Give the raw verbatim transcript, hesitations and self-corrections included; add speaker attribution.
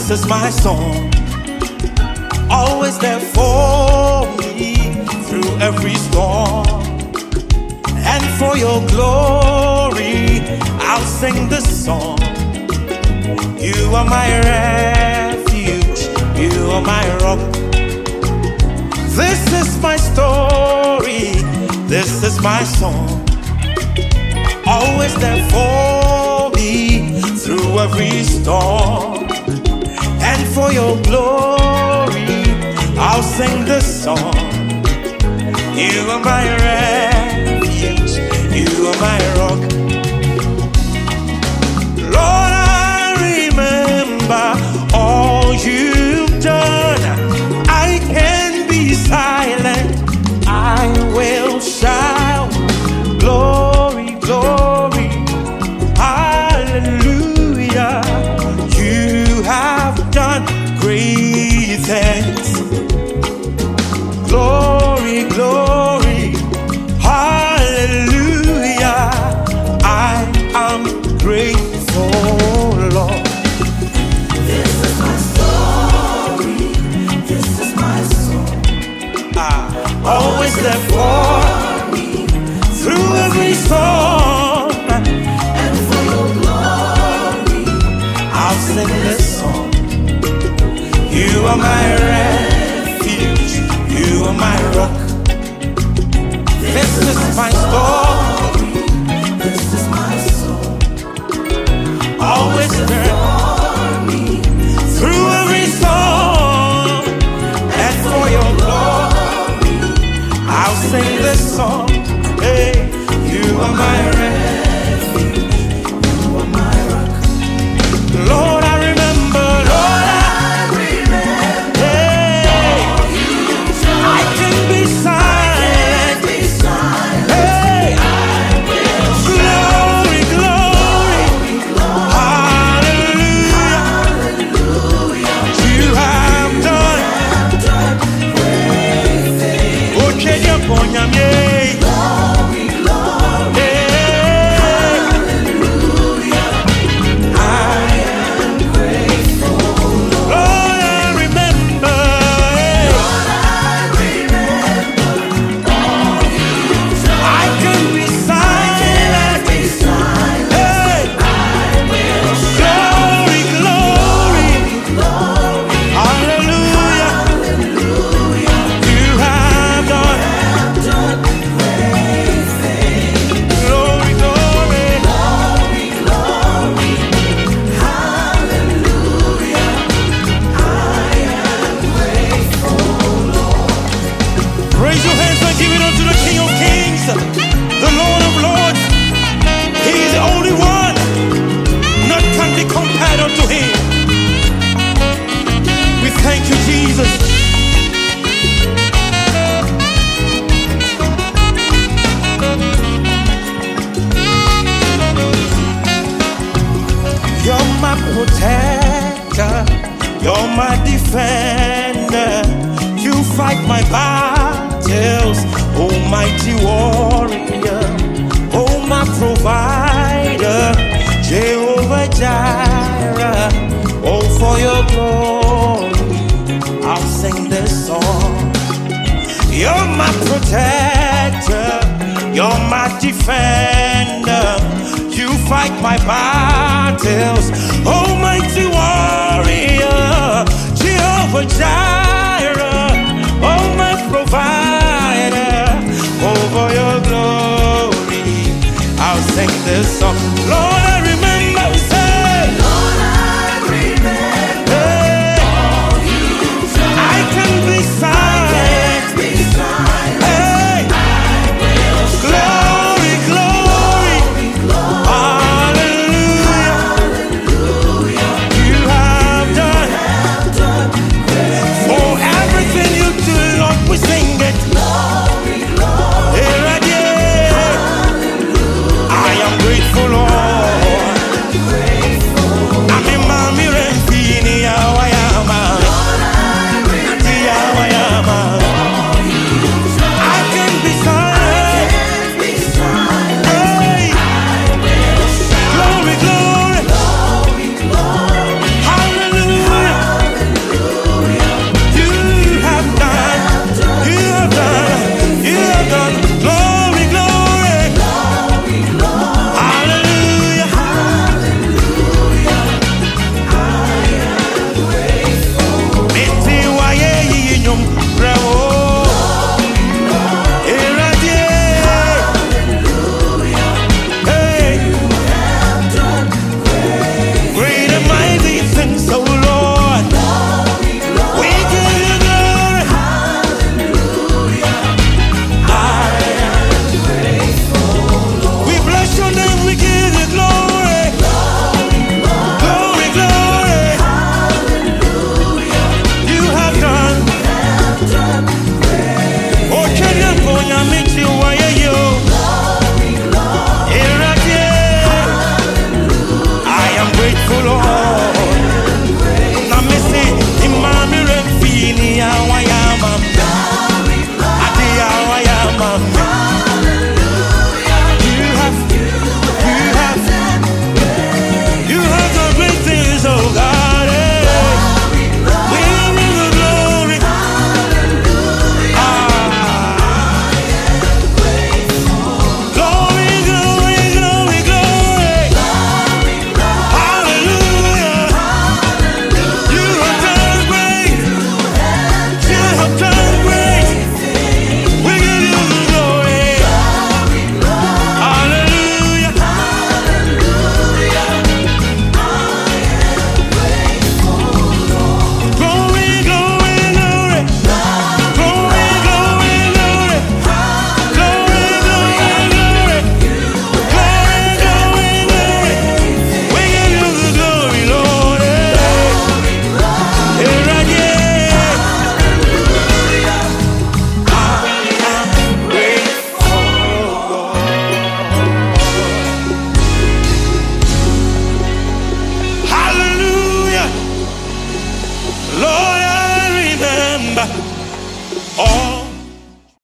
Speaker 1: This is my song, always there for me through every storm. And for your glory, I'll sing this song. You are my refuge, you are my rock. This is my story, this is my song, always there for me through every storm. And for your glory, I'll sing this song. You are my refuge, you are my rock. Lord, I remember all you've done. I can be silent, I will shout. Glory, glory, hallelujah. You have done great things. Glory, glory, hallelujah. I am grateful, Lord.
Speaker 2: This is my story, this is my song.
Speaker 1: Ah, always there for me through every storm.
Speaker 2: And for your glory,
Speaker 1: I'll sing this song. You are my refuge, you are my rock. This is my story,
Speaker 2: this is my song.
Speaker 1: always there through every storm. And for your glory, I'll sing this song. Hey, you are my refuge,
Speaker 2: You are my rock.
Speaker 1: Lord. I remember, Lord, I,
Speaker 2: I remember
Speaker 1: hey, I can be silent.
Speaker 2: be silent.
Speaker 1: Hey, glory, glory, hallelujah. You have done. Oh, Kenya, Ponyame.
Speaker 2: Glory, glory,
Speaker 1: Hey,
Speaker 2: I am grateful.
Speaker 1: Lord, I remember. Hey,
Speaker 2: I remember
Speaker 1: I can be silent.
Speaker 2: be silent.
Speaker 1: Hey, glory, glory, hallelujah. You have done. Glory, glory. Raise your hands and give it unto the King of Kings, the Lord of Lords. He is the only one. None can be compared unto him. We thank you, Jesus. You're my protector, you're my defender. You fight my battles, almighty warrior. Oh, my provider, Jehovah Jireh. Oh, for your glory, I'll sing this song. You're my protector, you're my defender. You fight my battles, almighty warrior.